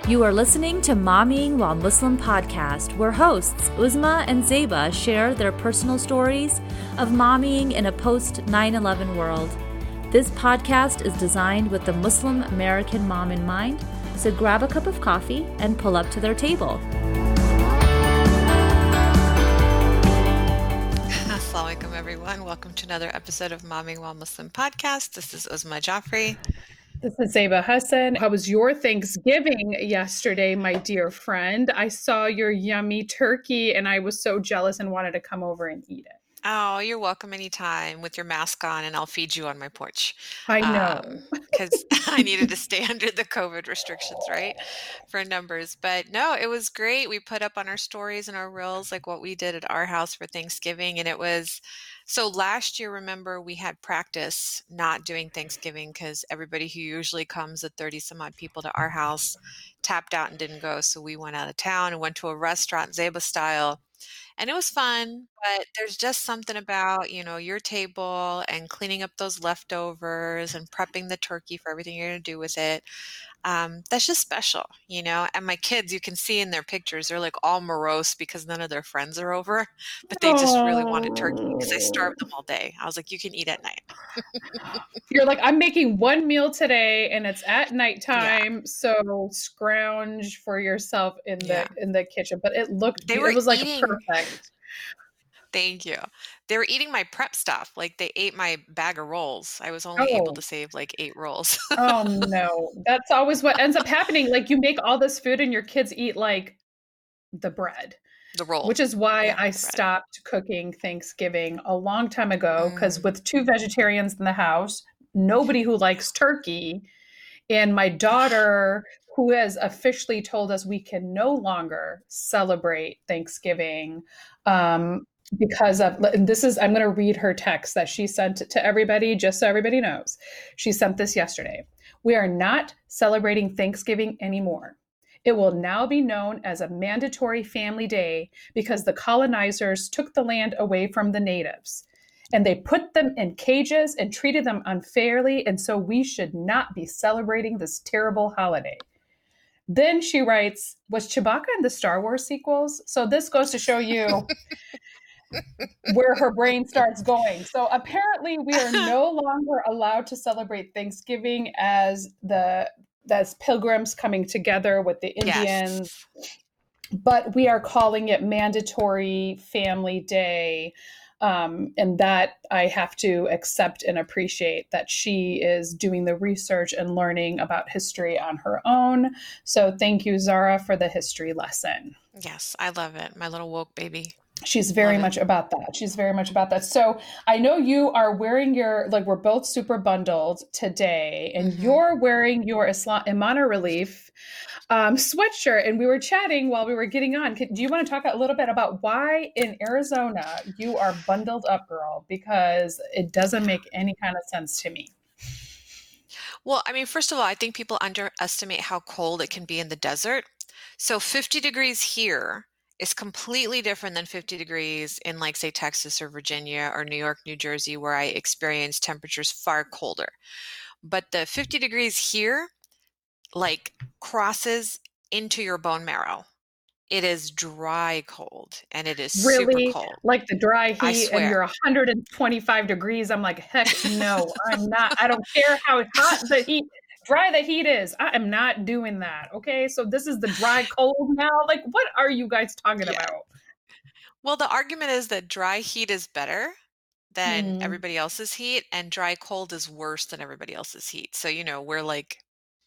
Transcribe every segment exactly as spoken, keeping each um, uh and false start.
You are listening to Mommying While Muslim podcast, where hosts Uzma and Zeba share their personal stories of mommying in a post nine eleven world. This podcast is designed with the Muslim American mom in mind, so grab a cup of coffee and pull up to their table. Assalamu alaikum, everyone. Welcome to another episode of Mommying While Muslim podcast. This is Uzma Jaffrey. This is Zeba Hassan. How was your Thanksgiving yesterday, my dear friend? I saw your yummy turkey and I was so jealous and wanted to come over and eat it. Oh, you're welcome anytime with your mask on, and I'll feed you on my porch. I know. Because um, I needed to stay under the COVID restrictions, right, for numbers. But no, it was great. We put up on our stories and our reels like what we did at our house for Thanksgiving, and it was... So last year, remember, we had practice not doing Thanksgiving because everybody who usually comes, the thirty some odd people to our house, tapped out and didn't go. So we went out of town and went to a restaurant, Zeba style. And it was fun, but there's just something about, you know, your table and cleaning up those leftovers and prepping the turkey for everything you're going to do with it. Um, that's just special, you know, and my kids, you can see in their pictures, they're like all morose because none of their friends are over, but they just really wanted turkey because I starved them all day. I was like, you can eat at night. You're like, I'm making one meal today and it's at nighttime. Yeah. So scrounge for yourself in the, yeah. in the kitchen, but it looked, they were it was like eating- perfect. Thank you. They were eating my prep stuff. Like they ate my bag of rolls. I was only oh. able to save like eight rolls. Oh no. That's always what ends up happening. Like you make all this food and your kids eat like the bread. The roll. Which is why yeah, I stopped cooking Thanksgiving a long time ago. Because mm. with two vegetarians in the house, nobody who likes turkey, and my daughter who has officially told us we can no longer celebrate Thanksgiving, um, because of, and this is, I'm going to read her text that she sent to everybody, just so everybody knows. She sent this yesterday. We are not celebrating Thanksgiving anymore. It will now be known as a mandatory family day because the colonizers took the land away from the natives and they put them in cages and treated them unfairly. And so we should not be celebrating this terrible holiday. Then she writes, was Chewbacca in the Star Wars sequels? So this goes to show you where her brain starts going. So apparently we are no longer allowed to celebrate Thanksgiving as the as pilgrims coming together with the Indians, yes. But we are calling it Mandatory Family Day. Um, and that I have to accept and appreciate that she is doing the research and learning about history on her own. So thank you, Zara, for the history lesson. Yes, I love it. My little woke baby. She's very much about that. She's very much about that. So I know you are wearing your, like we're both super bundled today, and mm-hmm. you're wearing your Islam Imana Relief um, sweatshirt. And we were chatting while we were getting on. Do you want to talk a little bit about why in Arizona you are bundled up, girl? Because it doesn't make any kind of sense to me. Well, I mean, first of all, I think people underestimate how cold it can be in the desert. So fifty degrees here is completely different than fifty degrees in, like, say, Texas or Virginia or New York, New Jersey, where I experience temperatures far colder. But the fifty degrees here, like, crosses into your bone marrow. It is dry cold, and it is really? super cold. Like the dry heat, and you're one hundred twenty-five degrees. I'm like, heck no, I'm not. I don't care how hot the heat dry the heat is. I am not doing that. Okay. So this is the dry cold now. Like, what are you guys talking yeah. about? Well, the argument is that dry heat is better than mm. everybody else's heat, and dry cold is worse than everybody else's heat. So, you know, we're like,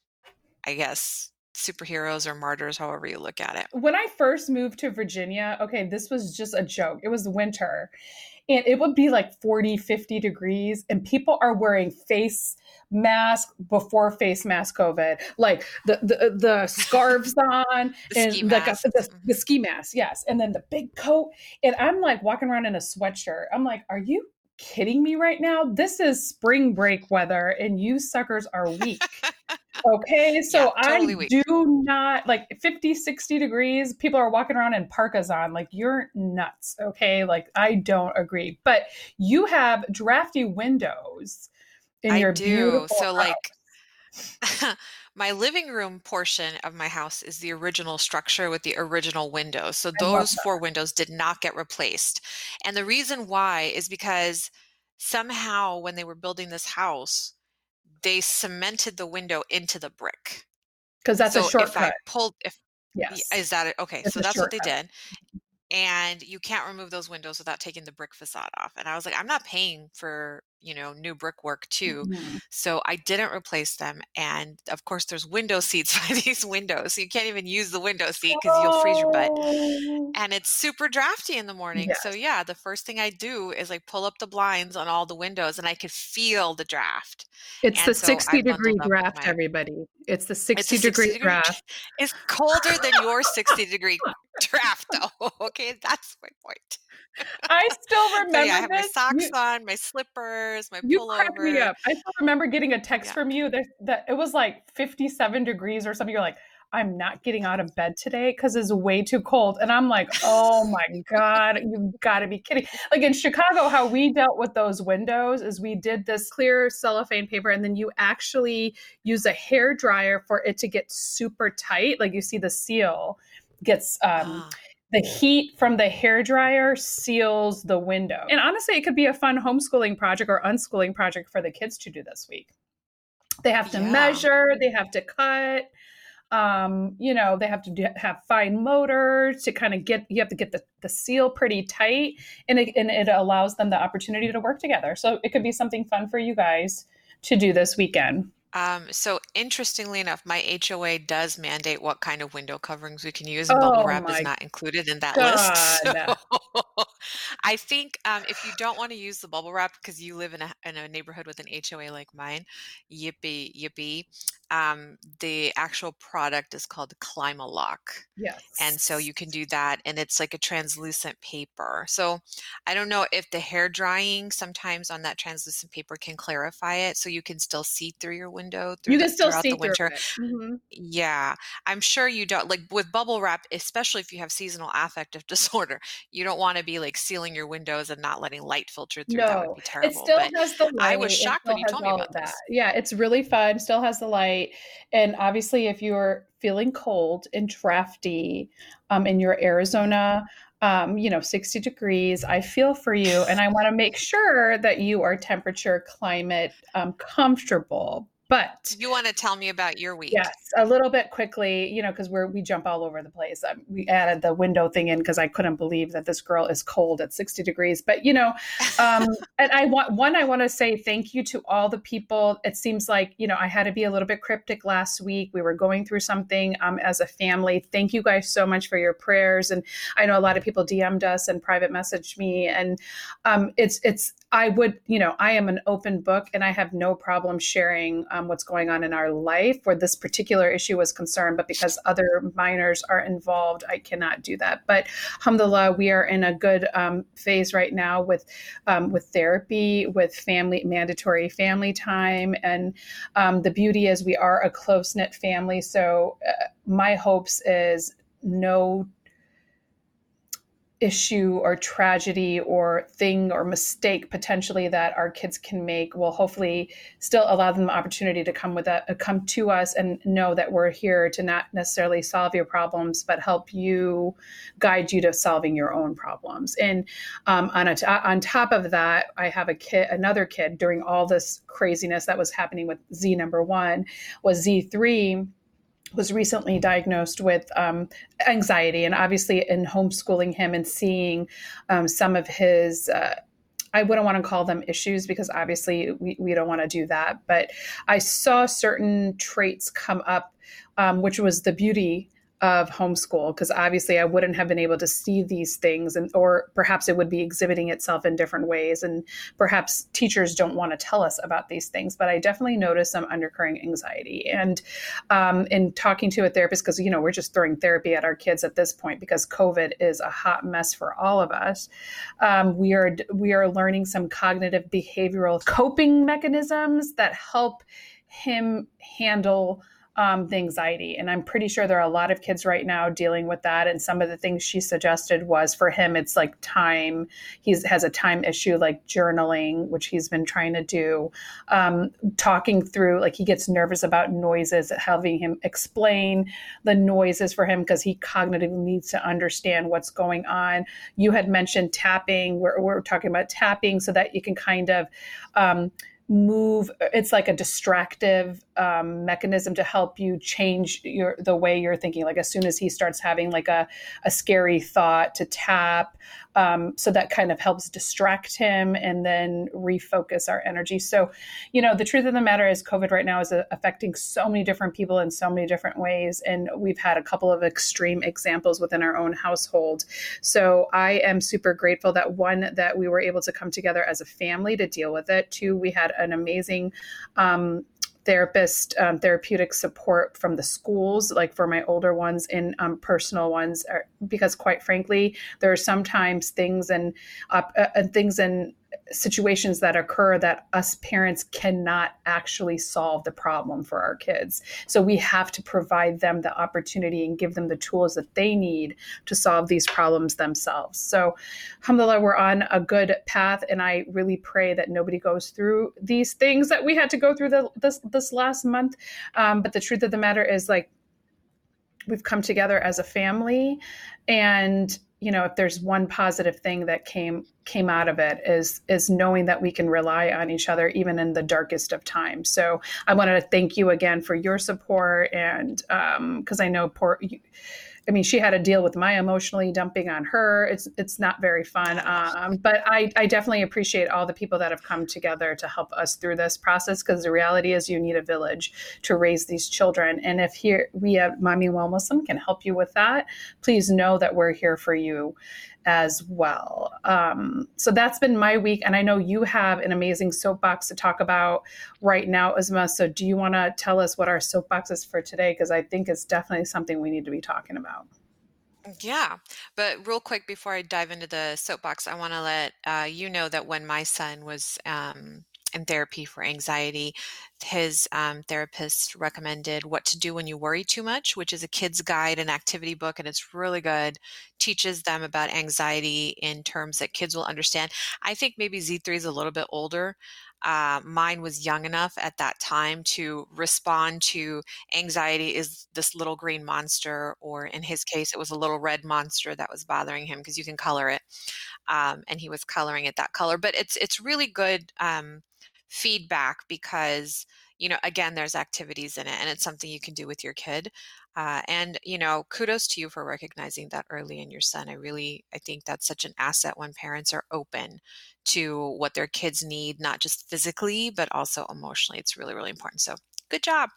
I guess, superheroes or martyrs, however you look at it. When I first moved to Virginia, okay, this was just a joke. It was winter. And it would be like forty, fifty degrees, and people are wearing face mask before face mask COVID, like the the, the scarves on the and ski like a, mask. the, the ski mask, yes, and then the big coat. And I'm like walking around in a sweatshirt. I'm like, are you kidding me right now? This is spring break weather, and you suckers are weak. Okay, so yeah, totally I weak. do not like fifty, sixty degrees. People are walking around in parkas on, like, you're nuts. Okay, like, I don't agree. But you have drafty windows in I your do. beautiful So house. like my living room portion of my house is the original structure with the original windows. So I love those four windows did not get replaced. And the reason why is because somehow when they were building this house, they cemented the window into the brick. Because that's a So if I shortcut. pulled, if Yes. is that it? Okay, It's so a that's what they shortcut. did. And you can't remove those windows without taking the brick facade off. And I was like, I'm not paying for, you know, new brickwork too. Mhm. So I didn't replace them. And of course, there's window seats by these windows. So you can't even use the window seat because you'll freeze your butt. Oh. And it's super drafty in the morning. Yes. So yeah, the first thing I do is like pull up the blinds on all the windows and I could feel the draft. It's the And so I sixty degree bundled up with draft, my, everybody. It's the it's a sixty sixty degree degree, draft. it's colder than your sixty degree draft though. Okay, that's my point. I still remember So yeah, I have my this. socks You, on, my slippers, my you cracked me pullover. up. I still remember getting a text Yeah. from you that, that it was like fifty-seven degrees or something. You're like, I'm not getting out of bed today because it's way too cold. And I'm like, oh my God, you've got to be kidding. Like in Chicago, how we dealt with those windows is we did this clear cellophane paper and then you actually use a hair dryer for it to get super tight. Like you see the seal gets, um, Ah, the heat from the hair dryer seals the window. And honestly, it could be a fun homeschooling project or unschooling project for the kids to do this week. They have to yeah. measure, they have to cut. Um, you know, they have to do, have fine motor to kind of get, you have to get the, the seal pretty tight and it, and it allows them the opportunity to work together. So it could be something fun for you guys to do this weekend. Um, so interestingly enough, my H O A does mandate what kind of window coverings we can use, and bubble Oh wrap is my not included in that list. God. So I think um, if you don't want to use the bubble wrap because you live in a in a neighborhood with an H O A like mine, yippee yippee. Um, the actual product is called Climalock. Yes. And so you can do that, and it's like a translucent paper. So I don't know if the hair drying sometimes on that translucent paper can clarify it, so you can still see through your window through You the, can still throughout see the through winter. it. Mm-hmm. Yeah, I'm sure you don't like with bubble wrap, especially if you have seasonal affective disorder. You don't want to be like sealing your windows and not letting light filter through. That would No, be it terrible. still But has the I light. was It shocked still when you has told me all about of that. this. Yeah, it's really fun. Still has the light. And obviously, if you're feeling cold and drafty um, in your Arizona, um, you know, sixty degrees, I feel for you. And I want to make sure that you are temperature, climate um, comfortable. But You want to tell me about your week? yes, a little bit quickly, you know, because we're we jump all over the place. Um, we added the window thing in because I couldn't believe that this girl is cold at sixty degrees. But you know, um, and I want one. I want to say thank you to all the people. It seems like you know I had to be a little bit cryptic last week. We were going through something um, as a family. Thank you guys so much for your prayers. And I know a lot of people D M'd us and private messaged me. And um, it's it's I would you know I am an open book and I have no problem sharing um, what's going on in our life where this particular issue was concerned, but because other minors are involved, I cannot do that. But alhamdulillah, we are in a good um, phase right now with um, with therapy, with family mandatory family time, and um, the beauty is we are a close knit family. So uh, my hopes is no issue or tragedy or thing or mistake potentially that our kids can make will hopefully still allow them the opportunity to come with that, come to us and know that we're here to not necessarily solve your problems, but help you, guide you to solving your own problems. And um, on a t- on top of that, I have a kid, another kid during all this craziness that was happening with Z number one was Z three. Was recently diagnosed with um, anxiety, and obviously in homeschooling him and seeing um, some of his, uh, I wouldn't want to call them issues because obviously we, we don't want to do that, but I saw certain traits come up, um, which was the beauty of homeschool, because obviously I wouldn't have been able to see these things, and or perhaps it would be exhibiting itself in different ways, and perhaps teachers don't want to tell us about these things. But I definitely noticed some undercurrent anxiety, and um, in talking to a therapist, because you know we're just throwing therapy at our kids at this point because COVID is a hot mess for all of us. Um, we are we are learning some cognitive behavioral coping mechanisms that help him handle um, the anxiety. And I'm pretty sure there are a lot of kids right now dealing with that. And some of the things she suggested was for him, it's like time. He has a time issue, like journaling, which he's been trying to do, um, talking through, like he gets nervous about noises, having him explain the noises for him because he cognitively needs to understand what's going on. You had mentioned tapping. We're, we're talking about tapping so that you can kind of um, move. It's like a distractive um, mechanism to help you change your the way you're thinking. Like as soon as he starts having like a, a scary thought, to tap. Um, so that kind of helps distract him and then refocus our energy. So, you know, the truth of the matter is COVID right now is uh, affecting so many different people in so many different ways. And we've had a couple of extreme examples within our own household. So I am super grateful that one, that we were able to come together as a family to deal with it. Two, we had an amazing um, therapist, um, therapeutic support from the schools, like for my older ones and um, personal ones, are, because quite frankly, there are sometimes things and uh, uh, things and situations that occur that us parents cannot actually solve the problem for our kids. So we have to provide them the opportunity and give them the tools that they need to solve these problems themselves. So alhamdulillah, we're on a good path. And I really pray that nobody goes through these things that we had to go through the, this, this last month. Um, but the truth of the matter is, like, we've come together as a family, and you know, if there's one positive thing that came came out of it is is knowing that we can rely on each other even in the darkest of times. So I wanted to thank you again for your support, and um, because I know poor. You, I mean, she had to deal with my emotionally dumping on her. It's it's not very fun. Um, but I, I definitely appreciate all the people that have come together to help us through this process, because the reality is you need a village to raise these children. And if here we at Mommying Well Muslim can help you with that, please know that we're here for you as well. Um, so that's been my week. And I know you have an amazing soapbox to talk about right now, Uzma. So do you want to tell us what our soapbox is for today? Because I think it's definitely something we need to be talking about. Yeah, but real quick before I dive into the soapbox, I want to let uh, you know that when my son was um, in therapy for anxiety, his um, therapist recommended What to Do When You Worry Too Much, which is a kid's guide and activity book, and it's really good. Teaches them about anxiety in terms that kids will understand. I think maybe Z three is a little bit older. Uh, mine was young enough at that time to respond to anxiety is this little green monster, or in his case, it was a little red monster that was bothering him, because you can color it. Um, and he was coloring it that color. But it's it's really good um, feedback, because, you know, again, there's activities in it, and it's something you can do with your kid. Uh, and, you know, kudos to you for recognizing that early in your son. I really, I think that's such an asset when parents are open to what their kids need, not just physically, but also emotionally. It's really, really important. So good job.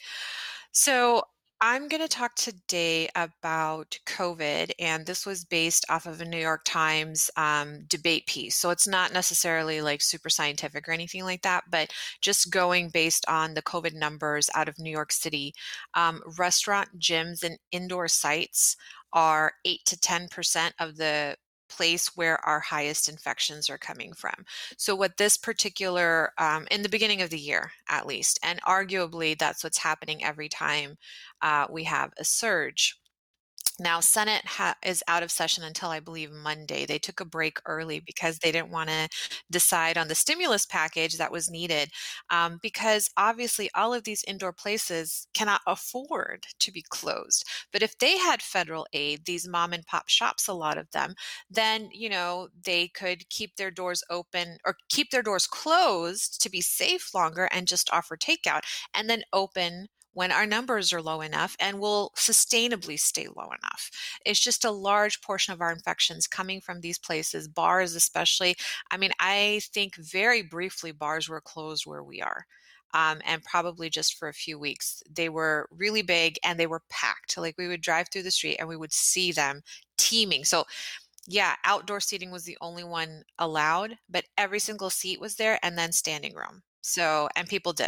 So I'm going to talk today about COVID, and this was based off of a New York Times um, debate piece. So it's not necessarily like super scientific or anything like that, but just going based on the COVID numbers out of New York City. Um, restaurant, gyms, and indoor sites are eight to ten percent of the place where our highest infections are coming from. So what this particular, um, in the beginning of the year, at least, and arguably that's what's happening every time uh, we have a surge. Now, Senate ha- is out of session until, I believe, Monday. They took a break early because they didn't want to decide on the stimulus package that was needed, um, because obviously all of these indoor places cannot afford to be closed. But if they had federal aid, these mom and pop shops, a lot of them, then, you know, they could keep their doors open or keep their doors closed to be safe longer and just offer takeout, and then open when our numbers are low enough and will sustainably stay low enough. It's just a large portion of our infections coming from these places, bars especially. I mean, I think very briefly bars were closed where we are. Um, and probably just for a few weeks. They were really big and they were packed. Like, we would drive through the street and we would see them teeming. So yeah, outdoor seating was the only one allowed, but every single seat was there, and then standing room. So, and people did it.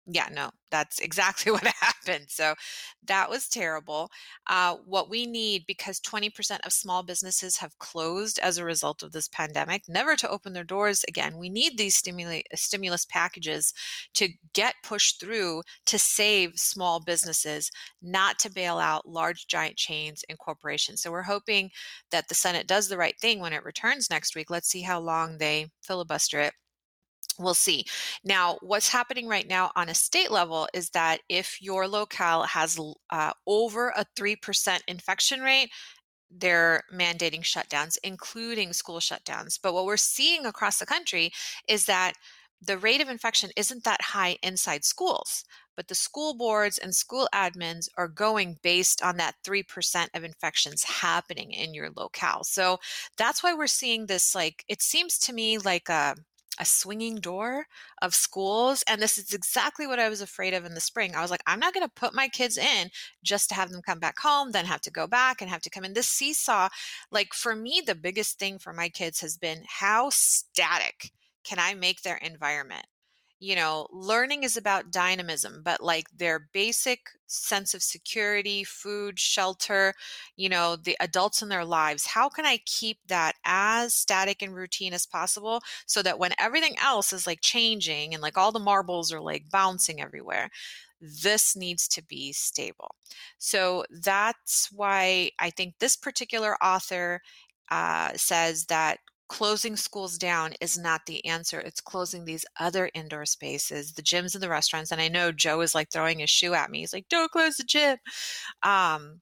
Yeah, no, that's exactly what happened. So that was terrible. Uh, what we need, because twenty percent of small businesses have closed as a result of this pandemic, never to open their doors again. We need these stimuli- stimulus packages to get pushed through to save small businesses, not to bail out large, giant chains and corporations. So we're hoping that the Senate does the right thing when it returns next week. Let's see how long they filibuster it. We'll see. Now, what's happening right now on a state level is that if your locale has uh, over a three percent infection rate, they're mandating shutdowns, including school shutdowns. But what we're seeing across the country is that the rate of infection isn't that high inside schools, but the school boards and school admins are going based on that three percent of infections happening in your locale. So that's why we're seeing this, like, it seems to me like a a swinging door of schools. And this is exactly what I was afraid of in the spring. I was like, I'm not going to put my kids in just to have them come back home, then have to go back and have to come in. This seesaw, like for me, the biggest thing for my kids has been how static can I make their environment? You know, learning is about dynamism, but like their basic sense of security, food, shelter, you know, the adults in their lives, how can I keep that as static and routine as possible so that when everything else is like changing and like all the marbles are like bouncing everywhere, this needs to be stable. So that's why I think this particular author uh, says that closing schools down is not the answer. It's closing these other indoor spaces, the gyms and the restaurants. And I know Joe is like throwing his shoe at me. He's like, don't close the gym. Um,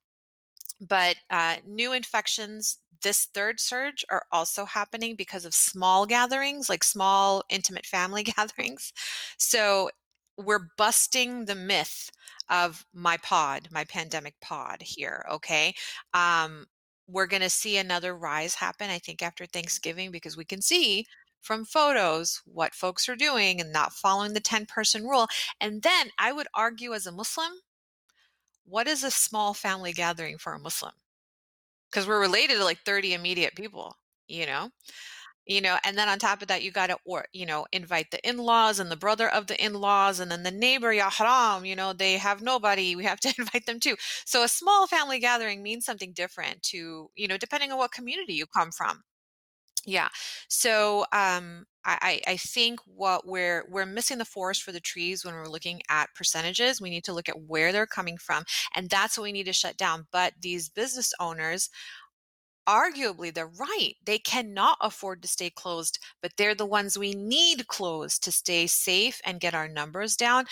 but uh, new infections, this third surge, are also happening because of small gatherings, like small intimate family gatherings. So we're busting the myth of my pod, my pandemic pod here. Okay. Um, we're going to see another rise happen, I think, after Thanksgiving, because we can see from photos what folks are doing and not following the ten person rule. And then I would argue, as a Muslim, what is a small family gathering for a Muslim? Because we're related to like thirty immediate people, you know? You know, and then on top of that, you got to, or, you know, invite the in-laws and the brother of the in-laws and then the neighbor, ya haram, you know, they have nobody. We have to invite them too. So a small family gathering means something different to, you know, depending on what community you come from. Yeah. So um, I, I think what we're we're missing the forest for the trees when we're looking at percentages. We need to look at where they're coming from, and that's what we need to shut down. But these business owners, arguably, they're right. They cannot afford to stay closed, but they're the ones we need closed to stay safe and get our numbers down.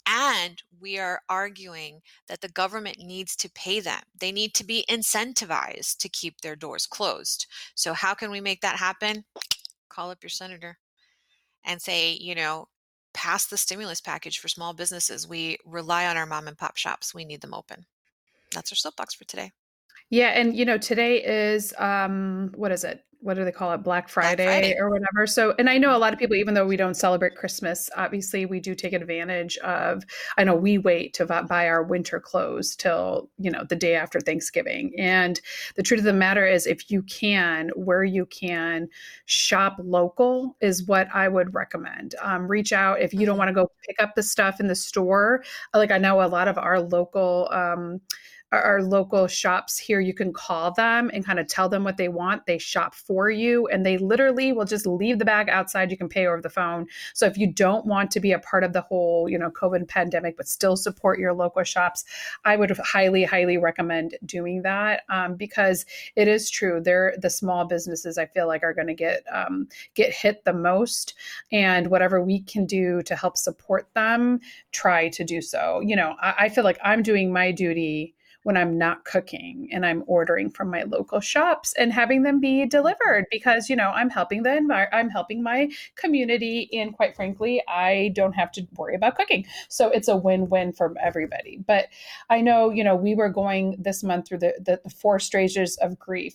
And we are arguing that the government needs to pay them. They need to be incentivized to keep their doors closed. So how can we make that happen? Call up your senator and say, you know, pass the stimulus package for small businesses. We rely on our mom and pop shops. We need them open. That's our soapbox for today. Yeah, and you know, today is um what is it? What do they call it? Black Friday, Black Friday or whatever. So, and I know a lot of people, even though we don't celebrate Christmas, obviously we do take advantage of, I know we wait to buy our winter clothes till, you know, the day after Thanksgiving. And the truth of the matter is, if you can, where you can, shop local is what I would recommend. Um, reach out if you don't want to go pick up the stuff in the store. Like I know a lot of our local um our local shops here, you can call them and kind of tell them what they want. They shop for you, and they literally will just leave the bag outside. You can pay over the phone. So if you don't want to be a part of the whole, you know, COVID pandemic, but still support your local shops, I would highly, highly recommend doing that, um, because it is true. They're the small businesses, I feel like, are going to get um, get hit the most, and whatever we can do to help support them, try to do so. You know, I, I feel like I'm doing my duty when I'm not cooking and I'm ordering from my local shops and having them be delivered, because, you know, I'm helping the envir- I'm helping my community. And quite frankly, I don't have to worry about cooking. So it's a win-win for everybody. But I know, you know, we were going this month through the, the, the four stages of grief.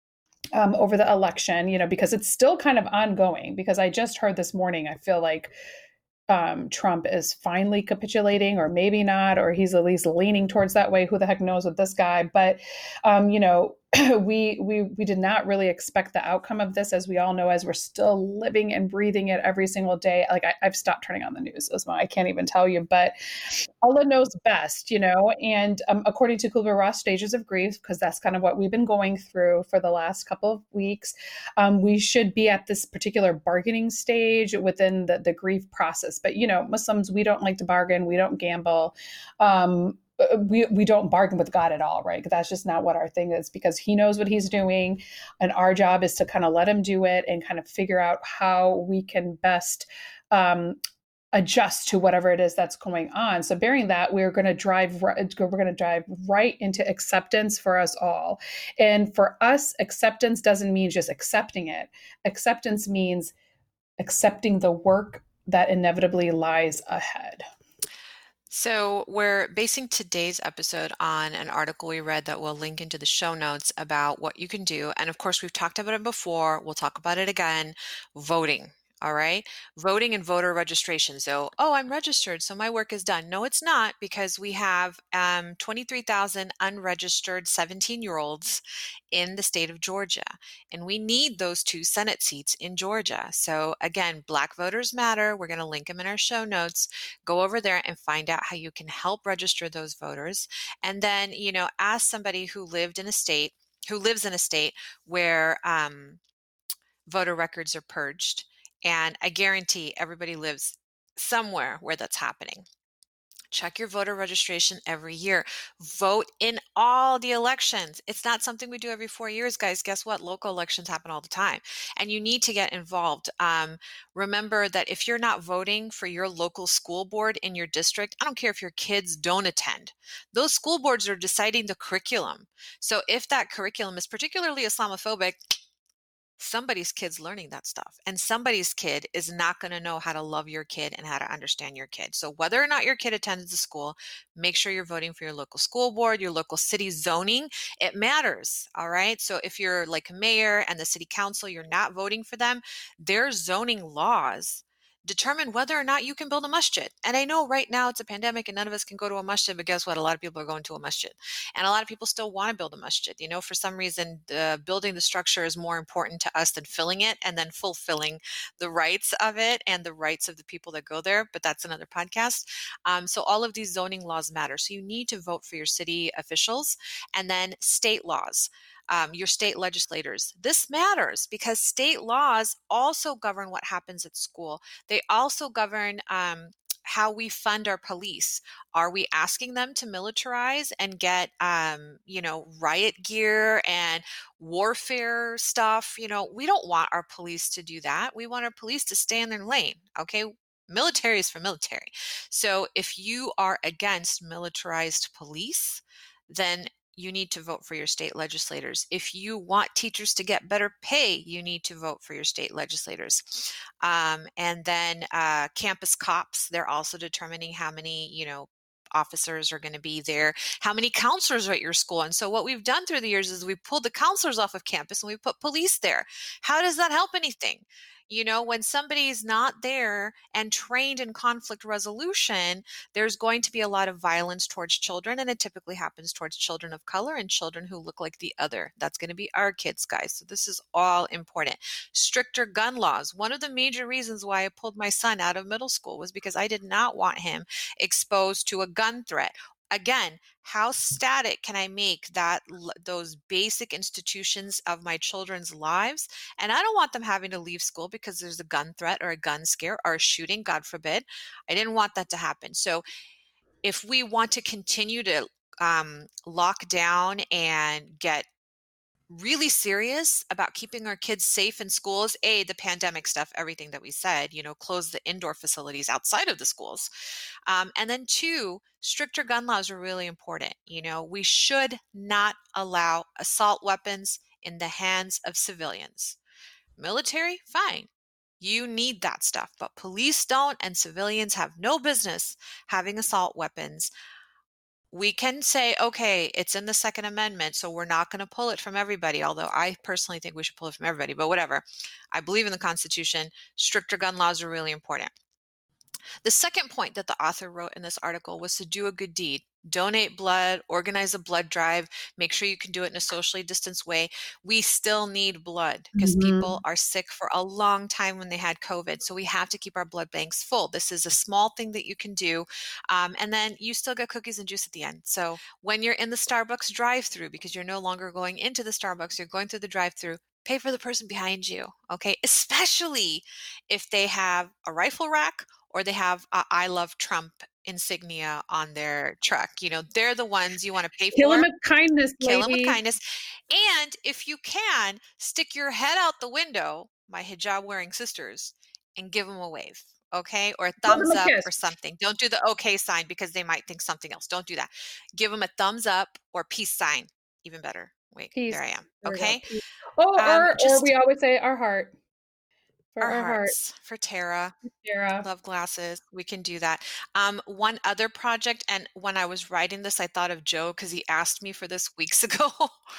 Um, over the election, you know, because it's still kind of ongoing, because I just heard this morning, I feel like Um, Trump is finally capitulating, or maybe not, or he's at least leaning towards that way. Who the heck knows with this guy? But, um, you know, we we we did not really expect the outcome of this, as we all know, as we're still living and breathing it every single day. Like I, I've stopped turning on the news, Uzma. I can't even tell you, but Allah knows best, you know. And um, according to Kubra-Ross Stages of Grief, because that's kind of what we've been going through for the last couple of weeks, um, we should be at this particular bargaining stage within the, the grief process. But, you know, Muslims, we don't like to bargain. We don't gamble. Um, we we don't bargain with God at all, right? That's just not what our thing is, because he knows what he's doing. And our job is to kind of let him do it and kind of figure out how we can best um, adjust to whatever it is that's going on. So bearing that, we're going to drive, we're going to drive right into acceptance for us all. And for us, acceptance doesn't mean just accepting it. Acceptance means accepting the work that inevitably lies ahead. So we're basing today's episode on an article we read that we'll link into the show notes about what you can do. And of course, we've talked about it before. We'll talk about it again. Voting. All right. Voting and voter registration. So, oh, I'm registered, so my work is done. No, it's not, because we have um, twenty-three thousand unregistered seventeen-year-olds in the state of Georgia, and we need those two Senate seats in Georgia. So again, Black Voters Matter. We're going to link them in our show notes. Go over there and find out how you can help register those voters. And then, you know, ask somebody who lived in a state, who lives in a state where um, voter records are purged. And I guarantee everybody lives somewhere where that's happening. Check your voter registration every year. Vote in all the elections. It's not something we do every four years, guys. Guess what? Local elections happen all the time. And you need to get involved. Um, remember that if you're not voting for your local school board in your district, I don't care if your kids don't attend. Those school boards are deciding the curriculum. So if that curriculum is particularly Islamophobic, somebody's kid's learning that stuff, and somebody's kid is not going to know how to love your kid and how to understand your kid. So whether or not your kid attends the school, make sure you're voting for your local school board, your local city zoning. It matters. All right. So if you're like a mayor and the city council, you're not voting for them, their zoning laws determine whether or not you can build a masjid. And I know right now it's a pandemic and none of us can go to a masjid, but guess what? A lot of people are going to a masjid, and a lot of people still want to build a masjid. You know, for some reason, uh, building the structure is more important to us than filling it and then fulfilling the rights of it and the rights of the people that go there. But that's another podcast. Um, so all of these zoning laws matter. So you need to vote for your city officials, and then state laws. Um, your state legislators. This matters because state laws also govern what happens at school. They also govern um, how we fund our police. Are we asking them to militarize and get, um, you know, riot gear and warfare stuff? You know, we don't want our police to do that. We want our police to stay in their lane. Okay. Military is for military. So if you are against militarized police, then you need to vote for your state legislators. If you want teachers to get better pay, you need to vote for your state legislators. Um, and then uh, campus cops, they're also determining how many, you know, officers are going to be there, how many counselors are at your school. And so what we've done through the years is we pulled the counselors off of campus and we put police there. How does that help anything? You know, when somebody's not there and trained in conflict resolution, there's going to be a lot of violence towards children, and it typically happens towards children of color and children who look like the other. That's going to be our kids, guys. So this is all important. Stricter gun laws. One of the major reasons why I pulled my son out of middle school was because I did not want him exposed to a gun threat. Again, how static can I make that those basic institutions of my children's lives? And I don't want them having to leave school because there's a gun threat or a gun scare or a shooting, God forbid. I didn't want that to happen. So if we want to continue to um, lock down and get really serious about keeping our kids safe in schools, A, the pandemic stuff, everything that we said, you know, close the indoor facilities outside of the schools. Um, and then two, stricter gun laws are really important. You know, we should not allow assault weapons in the hands of civilians. Military, fine. You need that stuff, but police don't, and civilians have no business having assault weapons. We can say, okay, it's in the Second Amendment, so we're not going to pull it from everybody, although I personally think we should pull it from everybody, but whatever. I believe in the Constitution. Stricter gun laws are really important. The second point that the author wrote in this article was to do a good deed. donate blood, organize a blood drive, make sure you can do it in a socially distanced way. We still need blood because people Mhm. are sick for a long time when they had COVID. So we have to keep our blood banks full. This is a small thing that you can do. Um, and then you still get cookies and juice at the end. So when you're in the Starbucks drive-through, because you're no longer going into the Starbucks, you're going through the drive-through, pay for the person behind you, okay? Especially if they have a rifle rack or they have a I love Trump insignia on their truck. You know, they're the ones you want to pay Kill him for. with kindness, Kill them with lady. kindness. And if you can, stick your head out the window, my hijab wearing sisters, and give them a wave, okay? Or a Give him thumbs a up kiss. or something. Don't do the okay sign because they might think something else. Don't do that. Give them a thumbs up or peace sign. Even better. Wait, Peace. there I am. There we go. Okay. Peace. Oh, Um, or or just we always say our heart. For our our heart. hearts for Tara. Sarah. Love glasses. We can do that. Um, one other project, and when I was writing this, I thought of Joe because he asked me for this weeks ago.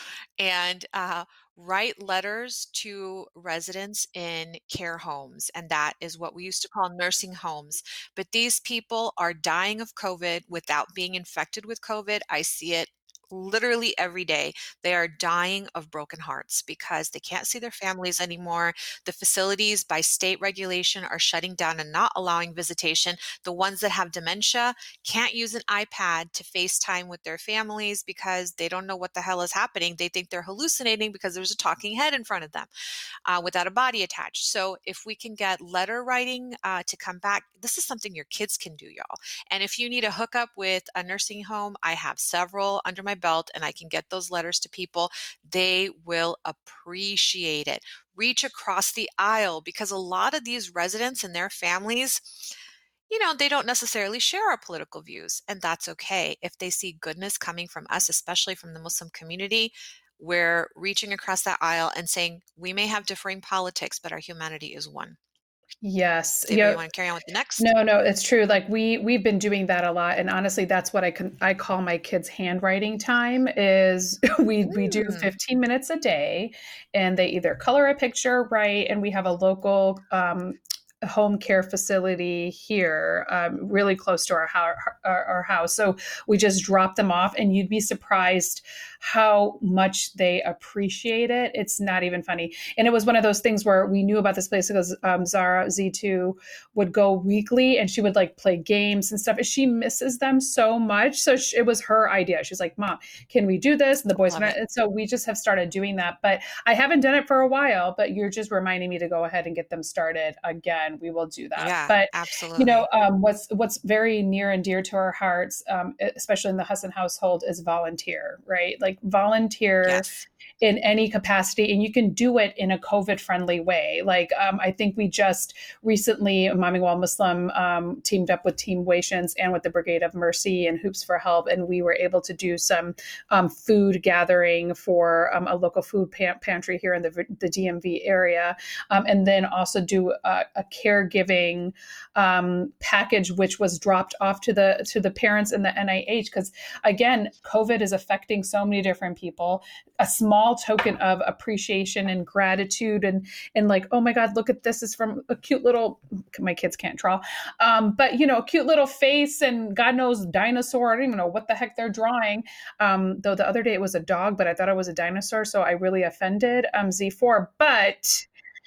and uh, write letters to residents in care homes, and that is what we used to call nursing homes. But these people are dying of COVID without being infected with COVID. I see it literally every day. They are dying of broken hearts because they can't see their families anymore. The facilities by state regulation are shutting down and not allowing visitation. The ones that have dementia can't use an iPad to FaceTime with their families because they don't know what the hell is happening. They think they're hallucinating because there's a talking head in front of them uh, without a body attached. So if we can get letter writing uh, to come back, this is something your kids can do, y'all. And if you need a hookup with a nursing home, I have several under my belt and I can get those letters to people. They will appreciate it. Reach across the aisle because a lot of these residents and their families, you know, they don't necessarily share our political views, and that's okay. If they see goodness coming from us, especially from the Muslim community, we're reaching across that aisle and saying, we may have differing politics, but our humanity is one. Yes. Zeba, Yeah. you want to carry on with the next? No, no, it's true. Like we we've been doing that a lot, and honestly, that's what I can I call my kids' handwriting time. Is we we do Mm. fifteen minutes a day, and they either color a picture, write, and we have a local um, home care facility here, um, really close to our, ho- our our house. So we just drop them off, and you'd be surprised how much they appreciate it. It's not even funny. And it was one of those things where we knew about this place because um, Zara Z two would go weekly, and she would like play games and stuff. And she misses them so much. So she, it was her idea. She's like, "Mom, can we do this?" And the boys, Love it. and so we just have started doing that. But I haven't done it for a while. But you're just reminding me to go ahead and get them started again. We will do that. Yeah, but absolutely. you know, um, what's what's very near and dear to our hearts, um, especially in the Husson household, is volunteer. Right, like volunteer. Yes. In any capacity, and you can do it in a COVID friendly way. Like um, I think we just recently, Momming While Muslim um, teamed up with Team Wations and with the Brigade of Mercy and Hoops for Help, and we were able to do some um, food gathering for um, a local food pan- pantry here in the, the D M V area, um, and then also do a, a caregiving um, package, which was dropped off to the to the parents in the N I H, because again, COVID is affecting so many different people. A small token of appreciation and gratitude and and like, oh my God, look at this, is from a cute little, my kids can't draw, um, but you know, a cute little face and God knows dinosaur. I don't even know what the heck they're drawing. Um, though the other day it was a dog, but I thought it was a dinosaur, so I really offended um, Z four. But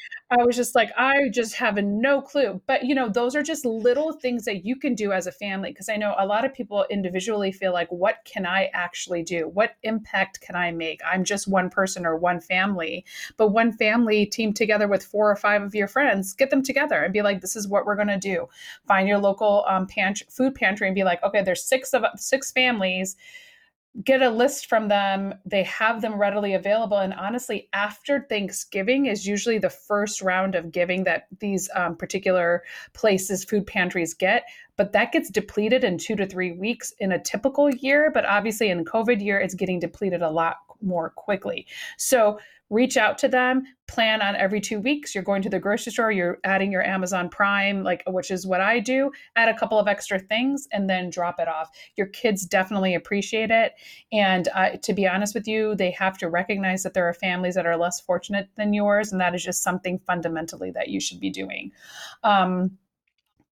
I was just like, I just have no clue. But, you know, those are just little things that you can do as a family. Because I know a lot of people individually feel like, what can I actually do? What impact can I make? I'm just one person or one family. But one family team together with four or five of your friends, get them together and be like, this is what we're going to do. Find your local um, pant- food pantry and be like, okay, there's six of six families. Get a list from them. They have them readily available. And honestly, after Thanksgiving is usually the first round of giving that these um, particular places, food pantries get. But that gets depleted in two to three weeks in a typical year. But obviously in COVID year, it's getting depleted a lot more quickly. So reach out to them, plan on every two weeks. You're going to the grocery store, you're adding your Amazon Prime, like, which is what I do, add a couple of extra things and then drop it off. Your kids definitely appreciate it. And uh, to be honest with you, they have to recognize that there are families that are less fortunate than yours. And that is just something fundamentally that you should be doing. Um,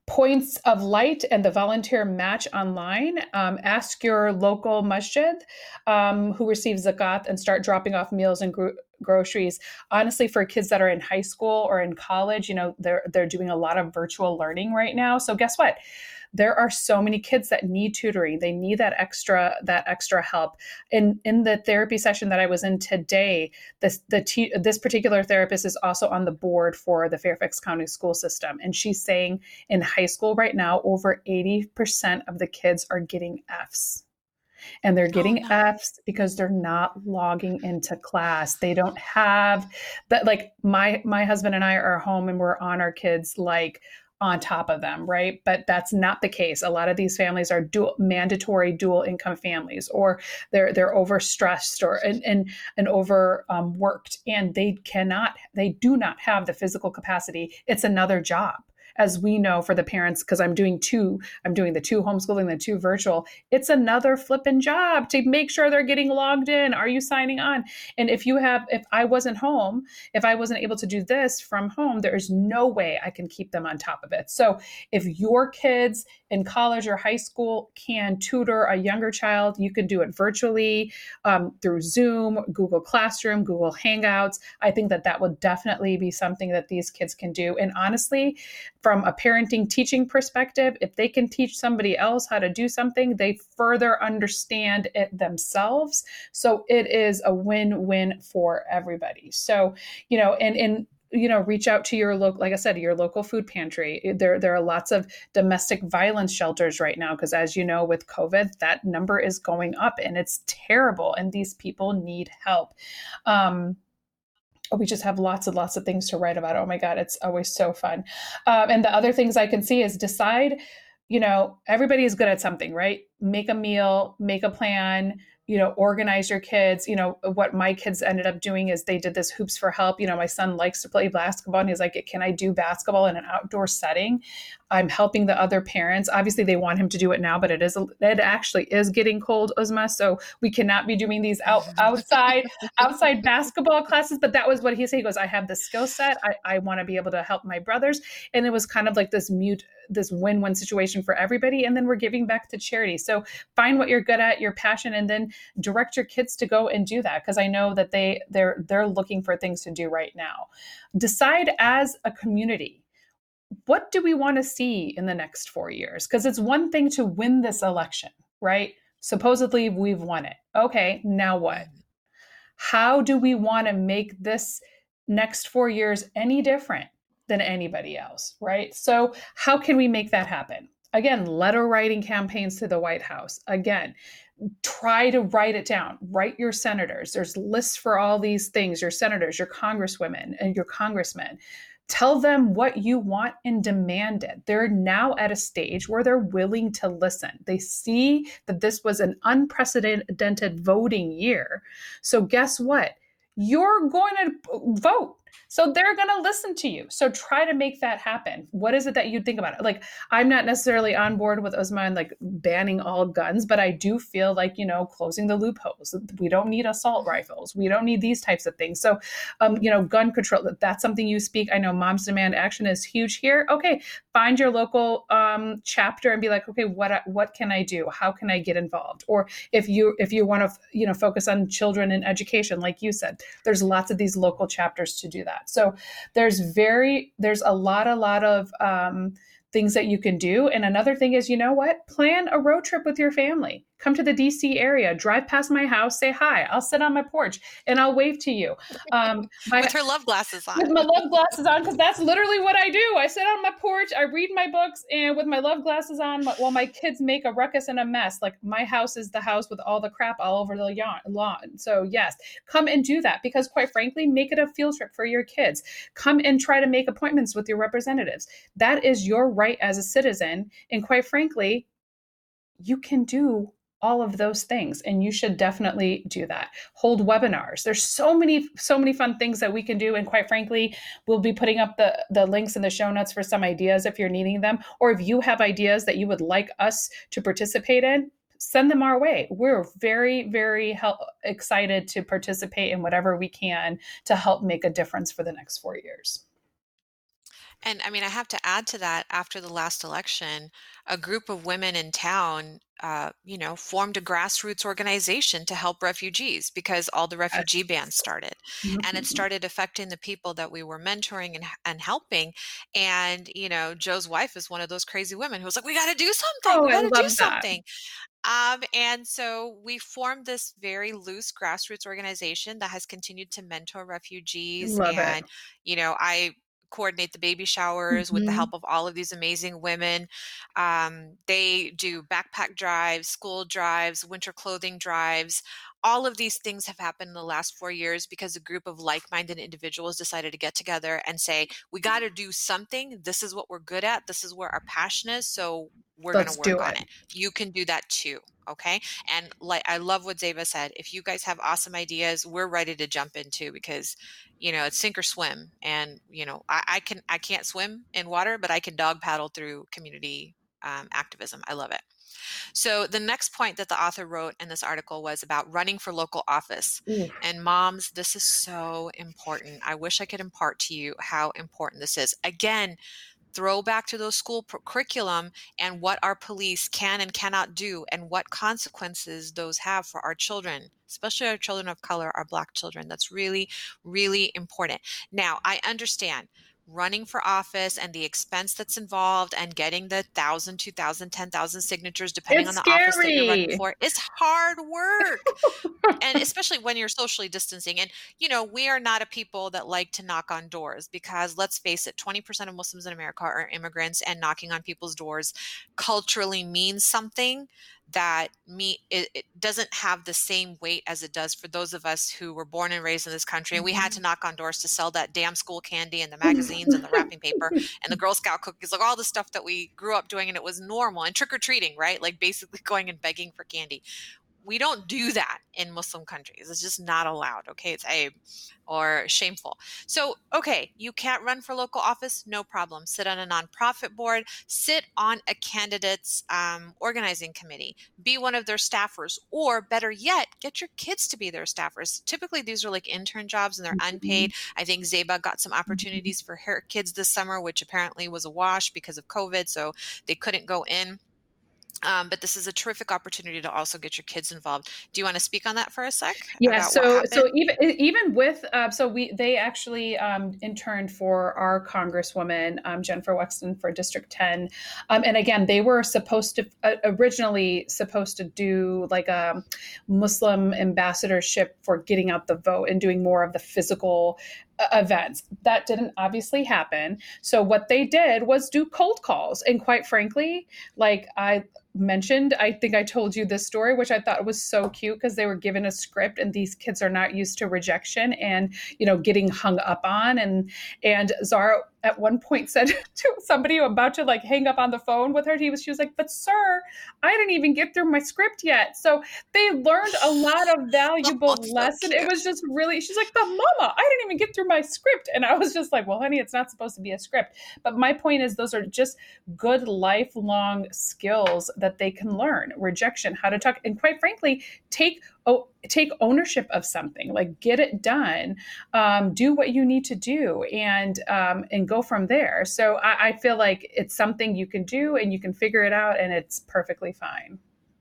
Points of Light and the Volunteer Match online. Um, ask your local masjid um, who receives zakat and start dropping off meals and gro- groceries. Honestly, for kids that are in high school or in college, you know, they're they're doing a lot of virtual learning right now. So guess what? There are so many kids that need tutoring. They need that extra that extra help. In in the therapy session that I was in today, this the te- this particular therapist is also on the board for the Fairfax County school system, and she's saying in high school right now, over eighty percent of the kids are getting Fs. And they're getting oh, no. Fs because they're not logging into class. They don't have that. Like my my husband and I are home and we're on our kids like on top of them, right? But that's not the case. A lot of these families are dual, mandatory dual income families, or they're they're overstressed or and and, and overworked, um, and they cannot, they do not have the physical capacity. It's another job. As we know for the parents, because I'm doing two, I'm doing the two homeschooling, the two virtual, it's another flipping job to make sure they're getting logged in. Are you signing on? And if you have, if I wasn't home, if I wasn't able to do this from home, there is no way I can keep them on top of it. So if your kids in college or high school can tutor a younger child, you can do it virtually um, through Zoom, Google Classroom, Google Hangouts. I think that that would definitely be something that these kids can do. And honestly, from a parenting teaching perspective, if they can teach somebody else how to do something, they further understand it themselves. So it is a win-win for everybody. So, you know, and, and, you know, reach out to your local, like I said, your local food pantry. There, there are lots of domestic violence shelters right now, because as you know, with COVID, that number is going up and it's terrible. And these people need help. Um, we just have lots and lots of things to write about. Oh my God, it's always so fun. Um, and the other things I can see is decide, you know, everybody is good at something, right? Make a meal, make a plan, you know, organize your kids. You know, what my kids ended up doing is they did this Hoops for Help. You know, my son likes to play basketball and he's like, can I do basketball in an outdoor setting? I'm helping the other parents. Obviously they want him to do it now, but it is, it actually is getting cold, Uzma. So we cannot be doing these out, outside, outside basketball classes. But that was what he said. He goes, I have the skill set. I, I want to be able to help my brothers. And it was kind of like this mute, this win-win situation for everybody. And then we're giving back to charity. So find what you're good at, your passion, and then direct your kids to go and do that. Because I know that they they're they're looking for things to do right now. Decide as a community, what do we want to see in the next four years? Because it's one thing to win this election, right? Supposedly we've won it. Okay, now what? How do we want to make this next four years any different than anybody else, right? So how can we make that happen? Again, letter writing campaigns to the White House. Again, try to write it down. Write your senators. There's lists for all these things, your senators, your congresswomen, and your congressmen. Tell them what you want and demand it. They're now at a stage where they're willing to listen. They see that this was an unprecedented voting year. So guess what? You're going to vote. So they're going to listen to you. So try to make that happen. What is it that you think about it? Like, I'm not necessarily on board with Uzma and like banning all guns, but I do feel like, you know, closing the loopholes. We don't need assault rifles. We don't need these types of things. So, um, you know, gun control, that's something you speak. I know Moms Demand Action is huge here. Okay. Find your local um, chapter and be like, okay, what, what can I do? How can I get involved? Or if you, if you want to, you know, focus on children and education, like you said, there's lots of these local chapters to do that. So there's very, there's a lot, a lot of um, things that you can do. And another thing is, you know what? Plan a road trip with your family. Come to the D C area, drive past my house, say hi. I'll sit on my porch and I'll wave to you. Um, my, with her love glasses on. With my love glasses on, because that's literally what I do. I sit on my porch, I read my books, and with my love glasses on, while my kids make a ruckus and a mess. Like, my house is the house with all the crap all over the lawn. So yes, come and do that, because quite frankly, make it a field trip for your kids. Come and try to make appointments with your representatives. That is your right as a citizen. And quite frankly, you can do all of those things, and you should definitely do that. Hold webinars. There's so many, so many fun things that we can do. And quite frankly, we'll be putting up the, the links in the show notes for some ideas if you're needing them, or if you have ideas that you would like us to participate in, send them our way. We're very, very help, excited to participate in whatever we can to help make a difference for the next four years. And I mean, I have to add to that, after the last election, a group of women in town, uh, you know, formed a grassroots organization to help refugees because all the refugee bans Yes. started. And it Mhm. started affecting the people that we were mentoring and, and helping. And, you know, Joe's wife is one of those crazy women who was like, we got to do something. Oh, We I got to do love that. something. Um, and so we formed this very loose grassroots organization that has continued to mentor refugees. Love it. And, you know, I coordinate the baby showers with the Mhm. help of all of these amazing women. Um, they do backpack drives, school drives, winter clothing drives. All of these things have happened in the last four years because a group of like-minded individuals decided to get together and say, we got to do something. This is what we're good at. This is where our passion is. So we're going to Let's do work on it. it. You can do that too. Okay. And like, I love what Zeba said. If you guys have awesome ideas, we're ready to jump into, because, you know, it's sink or swim. And, you know, I, I can, I can't swim in water, but I can dog paddle through community um, activism. I love it. So the next point that the author wrote in this article was about running for local office. Ooh. And moms, this is so important. I wish I could impart to you how important this is. Again, throw back to those school pr- curriculum and what our police can and cannot do and what consequences those have for our children, especially our children of color, our Black children. That's really, really important. Now, I understand running for office and the expense that's involved and getting the thousand, two thousand, ten thousand signatures, depending It's on the office that you're running scary. for, is hard work. And especially when you're socially distancing. And, you know, we are not a people that like to knock on doors, because let's face it, twenty percent of Muslims in America are immigrants, and knocking on people's doors culturally means something that me it, it doesn't have the same weight as it does for those of us who were born and raised in this country, and we had to knock on doors to sell that damn school candy and the magazines and the wrapping paper and the Girl Scout cookies, like all the stuff that we grew up doing, and it was normal, and trick-or-treating, right? Like basically going and begging for candy. We don't do that in Muslim countries. It's just not allowed. Okay. It's aib or shameful. So, okay, you can't run for local office. No problem. Sit on a nonprofit board, sit on a candidate's um, organizing committee, be one of their staffers, or better yet, get your kids to be their staffers. Typically, these are like intern jobs and they're unpaid. I think Zeba got some opportunities for her kids this summer, which apparently was a wash because of COVID. So they couldn't go in. Um, but this is a terrific opportunity to also get your kids involved. Do you want to speak on that for a sec Yeah, about what so so happened? even even with uh, so we they actually um, interned for our Congresswoman um, Jennifer Wexton for District ten, um, and again they were supposed to uh, originally supposed to do like a Muslim ambassadorship for getting out the vote and doing more of the physical uh, events. That didn't obviously happen. So what they did was do cold calls, and quite frankly, like I mentioned, I think I told you this story, which I thought was so cute because they were given a script and these kids are not used to rejection and, you know, getting hung up on. And, and Zara at one point said to somebody about to like hang up on the phone with her, he was, she was like, but sir, I didn't even get through my script yet. So they learned a lot of valuable Oh, so lesson. It cute. was just really, she's like, but mama, I didn't even get through my script. And I was just like, well, honey, it's not supposed to be a script. But my point is those are just good lifelong skills that they can learn. Rejection, how to talk, and quite frankly, take oh, take ownership of something. Like get it done, um, do what you need to do, and um, and go from there. So I, I feel like it's something you can do, and you can figure it out, and it's perfectly fine.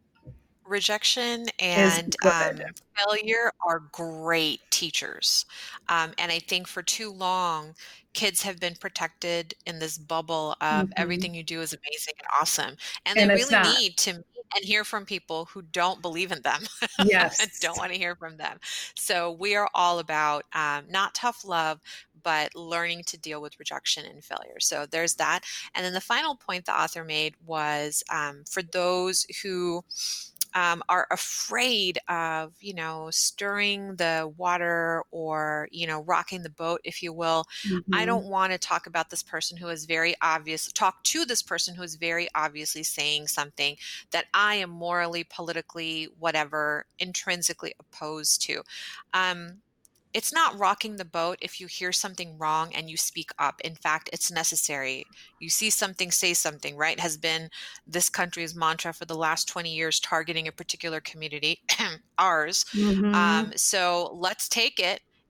Rejection Is and good. um, failure are great teachers. Um, and I think for too long, kids have been protected in this bubble of Mhm. everything you do is amazing and awesome. And they And it's really not. need to meet and hear from people who don't believe in them and Yes. don't want to hear from them. So we are all about um, not tough love, but learning to deal with rejection and failure. So there's that. And then the final point the author made was um, for those who um, are afraid of, you know, stirring the water or, you know, rocking the boat, if you will. I Mhm. don't want to talk about this person who is very obvious, talk to this person who is very obviously saying something that I am morally, politically, whatever, intrinsically opposed to. Um, it's not rocking the boat if you hear something wrong and you speak up. In fact, it's necessary. You see something, say something, right? Has been this country's mantra for the last twenty years, targeting a particular community, ours. Um, Mhm. so let's take it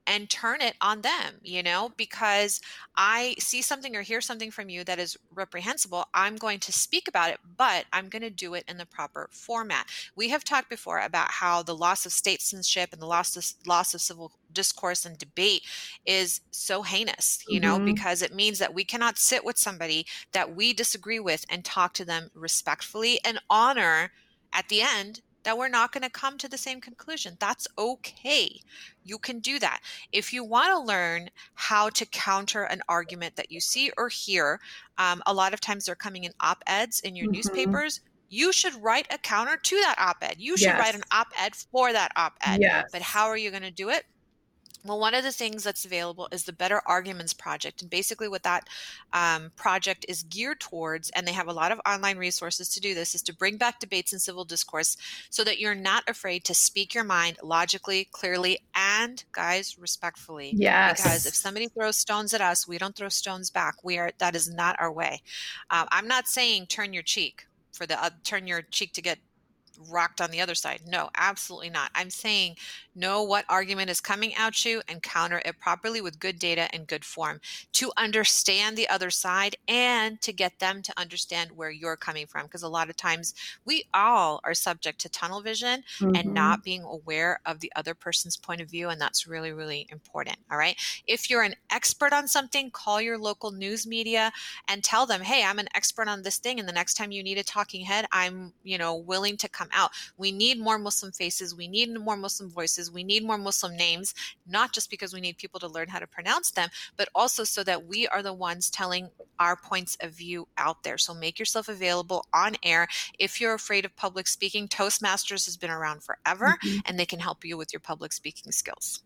and turn it on them, you know, because I see something or hear something from you that is reprehensible. I'm going to speak about it, but I'm going to do it in the proper format. We have talked before about how the loss of statesmanship and the loss of, loss of civil discourse and debate is so heinous, you know, Mm-hmm. because it means that we cannot sit with somebody that we disagree with and talk to them respectfully and honor at the end that we're not going to come to the same conclusion. That's okay. You can do that. If you want to learn how to counter an argument that you see or hear, um, a lot of times they're coming in op-eds in your Mm-hmm. newspapers. You should write a counter to that op-ed. You should Yes. write an op-ed for that op-ed. Yes. But how are you going to do it? Well, one of the things that's available is the Better Arguments Project. And basically what that um, project is geared towards, and they have a lot of online resources to do this, is to bring back debates and civil discourse so that you're not afraid to speak your mind logically, clearly, and, guys, respectfully. Yes. Because if somebody throws stones at us, we don't throw stones back. We are, that is not our way. Um, I'm not saying turn your cheek for the uh, turn your cheek to get rocked on the other side. No, absolutely not. I'm saying know what argument is coming at you and counter it properly with good data and good form to understand the other side and to get them to understand where you're coming from. Because a lot of times we all are subject to tunnel vision mm-hmm. and not being aware of the other person's point of view. And that's really, really important. All right. If you're an expert on something, call your local news media and tell them, hey, I'm an expert on this thing. And the next time you need a talking head, I'm, you know, willing to come out. We need more Muslim faces. We need more Muslim voices. We need more Muslim names, not just because we need people to learn how to pronounce them, but also so that we are the ones telling our points of view out there. So make yourself available on air. If you're afraid of public speaking, Toastmasters has been around forever, mm-hmm. and they can help you with your public speaking skills.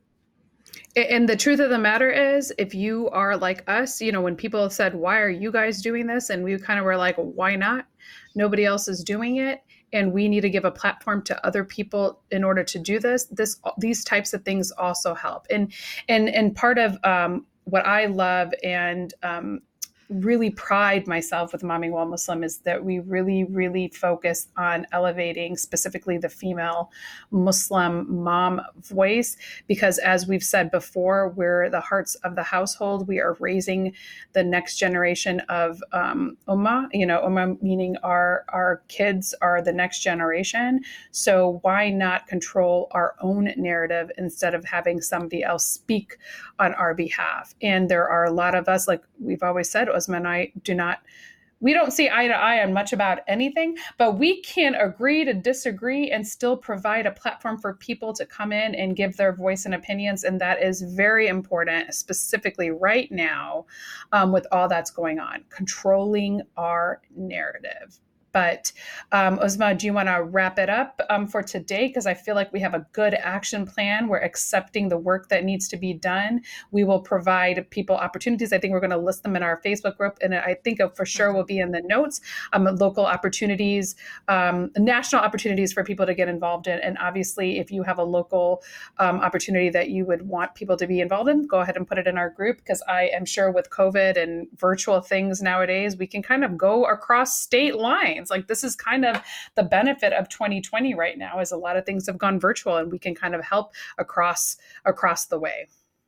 And the truth of the matter is, if you are like us, you know, when people have said, why are you guys doing this? And we kind of were like, why not? Nobody else is doing it. And we need to give a platform to other people in order to do this. This, these types of things also help. And, and, and part of um, what I love and um, really pride myself with Momming While Muslim is that we really, really focus on elevating specifically the female Muslim mom voice, because as we've said before, we're the hearts of the household. We are raising the next generation of um, Ummah, you know, Ummah meaning our, our kids are the next generation. So why not control our own narrative instead of having somebody else speak on our behalf? And there are a lot of us, like we've always said, Uzma and I do not, we don't see eye to eye on much about anything, but we can agree to disagree and still provide a platform for people to come in and give their voice and opinions. And that is very important, specifically right now, um, with all that's going on, controlling our narrative. But um, Uzma, do you want to wrap it up um, for today? Because I feel like we have a good action plan. We're accepting the work that needs to be done. We will provide people opportunities. I think we're going to list them in our Facebook group. And I think for sure will be in the notes, um, local opportunities, um, national opportunities for people to get involved in. And obviously, if you have a local um, opportunity that you would want people to be involved in, go ahead and put it in our group. Because I am sure with COVID and virtual things nowadays, we can kind of go across state lines. Like this is kind of the benefit of twenty twenty right now, is a lot of things have gone virtual and we can kind of help across across the way.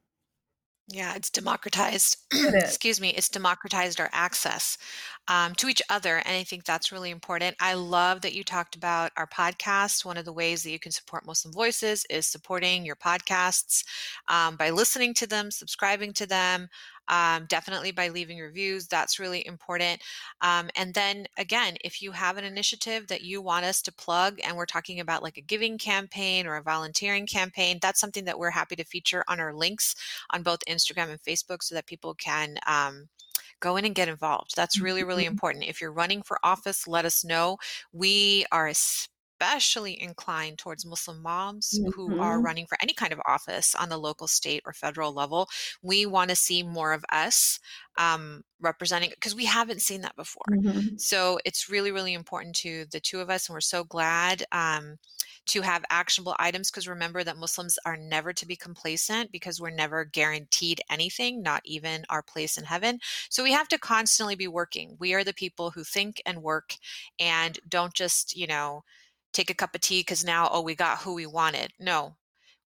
Yeah, it's democratized. It is. Excuse me. It's democratized our access um, to each other. And I think that's really important. I love that you talked about our podcast. One of the ways that you can support Muslim Voices is supporting your podcasts um, by listening to them, subscribing to them, um, definitely by leaving reviews. That's really important. Um, and then again, if you have an initiative that you want us to plug, and we're talking about like a giving campaign or a volunteering campaign, that's something that we're happy to feature on our links on both Instagram and Facebook so that people can um, go in and get involved. That's really, really important. If you're running for office, let us know. We are especially inclined towards Muslim moms mm-hmm. who are running for any kind of office on the local, state, or federal level. We want to see more of us um, representing, because we haven't seen that before. Mm-hmm. So it's really, really important to the two of us. And we're so glad um, to have actionable items, because remember that Muslims are never to be complacent, because we're never guaranteed anything, not even our place in heaven. So we have to constantly be working. We are the people who think and work and don't just, you know, take a cup of tea because now, oh, we got who we wanted. No,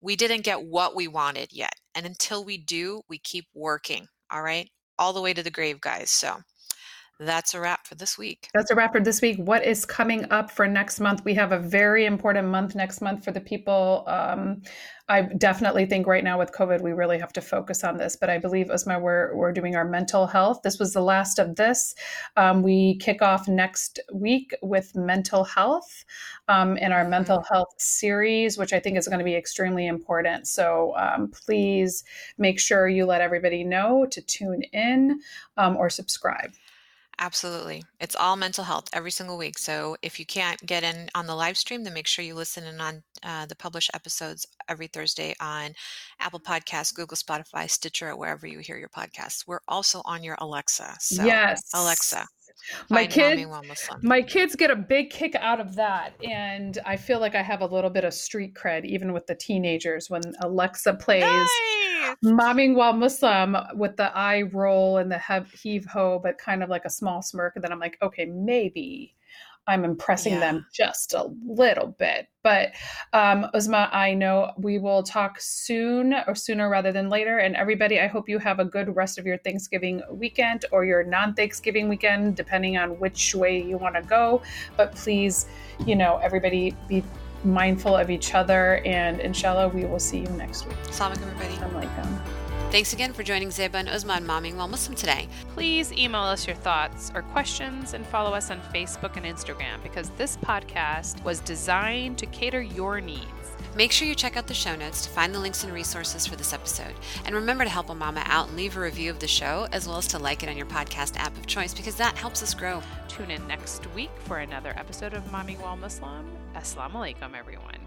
we didn't get what we wanted yet. And until we do, we keep working. All right. All the way to the grave, guys. So that's a wrap for this week. That's a wrap for this week. What is coming up for next month? We have a very important month next month for the people. Um, I definitely think right now with COVID, we really have to focus on this. But I believe, Uzma, we're, we're doing our mental health. This was the last of this. Um, we kick off next week with mental health um, in our mental health series, which I think is going to be extremely important. So um, please make sure you let everybody know to tune in um, or subscribe. Absolutely. It's all mental health every single week. So if you can't get in on the live stream, then make sure you listen in on uh, the published episodes every Thursday on Apple Podcasts, Google, Spotify, Stitcher, or wherever you hear your podcasts. We're also on your Alexa. So yes. Alexa. My kids, my kids get a big kick out of that. And I feel like I have a little bit of street cred, even with the teenagers, when Alexa plays Nice. Momming While Muslim with the eye roll and the heave ho, but kind of like a small smirk. And then I'm like, okay, maybe I'm impressing Yeah. them just a little bit. But um, Uzma, I know we will talk soon, or sooner rather than later. And everybody, I hope you have a good rest of your Thanksgiving weekend or your non-Thanksgiving weekend, depending on which way you want to go. But please, you know, everybody be mindful of each other. And inshallah, we will see you next week. Assalamu alaikum, everybody. Assalamu alaikum. Thanks again for joining Zeba and Uzma on Momming While Muslim today. Please email us your thoughts or questions and follow us on Facebook and Instagram, because this podcast was designed to cater your needs. Make sure you check out the show notes to find the links and resources for this episode. And remember to help a mama out and leave a review of the show, as well as to like it on your podcast app of choice, because that helps us grow. Tune in next week for another episode of Momming While Muslim. Assalamu alaikum, everyone.